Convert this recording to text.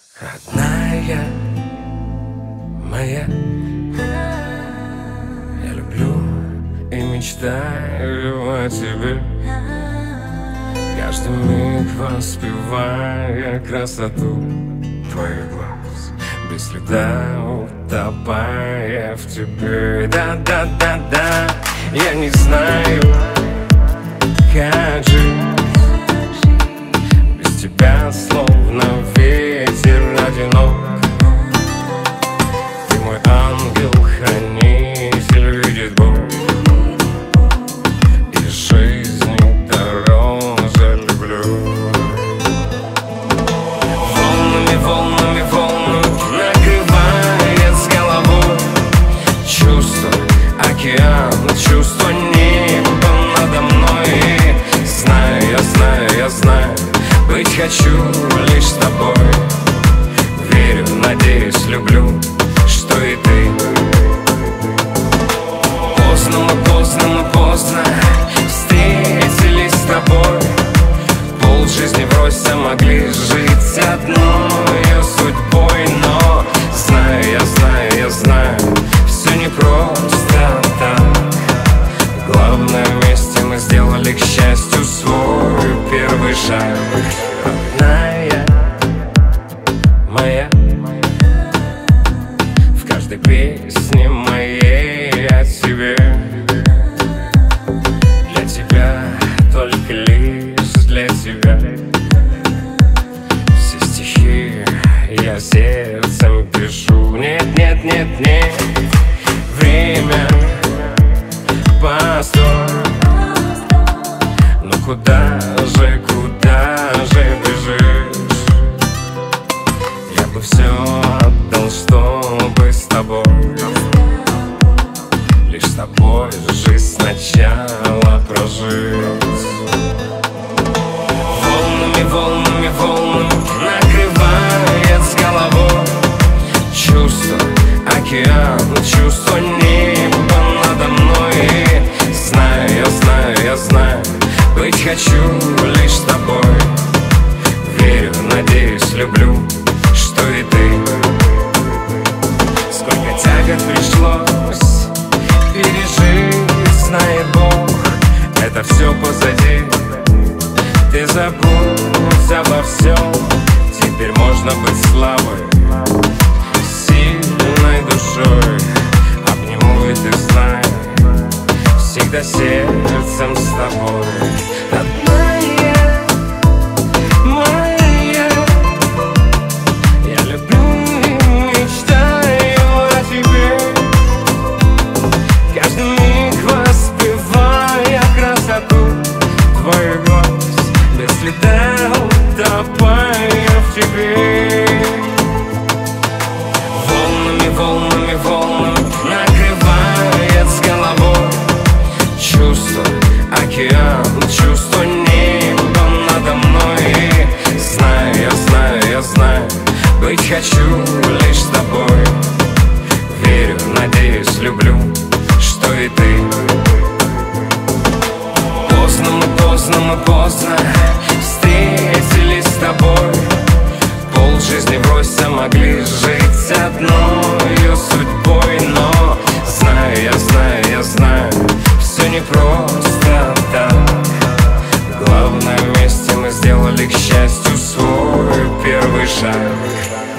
Родная моя, я люблю и мечтаю о тебе, каждый миг воспевая красоту твоих глаз, без следа утопая в тебе. Да-да-да-да, я не знаю, как жить без тебя, словно ветер одинок. Ты мой ангел-хранитель, видит Бог, и жизни дороже люблю. Волнами, волнами, волнами накрывает с головой чувство, океан, чувство неба надо мной. И знаю, я знаю, я знаю, быть хочу лишь с тобой. Верю, надеюсь, люблю, что и ты. Поздно мы, поздно мы, поздно встретились с тобой. Полжизни врозь могли жить одной судьбой. Но знаю, я знаю, я знаю, все не просто так. Главное, вместе мы сделали, к счастью, свой первый шаг. Родная моя, в каждой песне моей о тебе, для тебя, только лишь для тебя. Все стихи я сердцем пишу. Нет, нет, нет, нет, время, постой. Ну куда же бежишь? Я бы все отдал, чтобы с тобой, лишь с тобой жизнь сначала прожить. Волнами, волнами, волнами накрывает с головой чувство, океан, чувство неба надо мной. И знаю, я знаю, я знаю, быть хочу лишь с тобой. Верю, надеюсь, люблю, что и ты. Сколько тягот пришлось пережить, знает Бог, это все позади. Ты забудь обо всем, теперь можно быть слабой, сильной душой. Обниму, и ты знай, всегда сердцем с тобой. Родная моя, я люблю и мечтаю о тебе, каждый миг воспевая красоту твоих глаз, без следа утопая в тебе. Волнами, волнами, волнами накрывает с головой чувство, океан, чувство неба надо мной. И знаю, я знаю, я знаю, быть хочу лишь с тобой. Верю, надеюсь, люблю, что и ты. Поздно мы, поздно встретились с тобой. Полжизни врозь могли жить одной судьбой. Но знаю, я знаю, я знаю, все не просто так. Главное, вместе мы сделали, к счастью, свой первый шаг.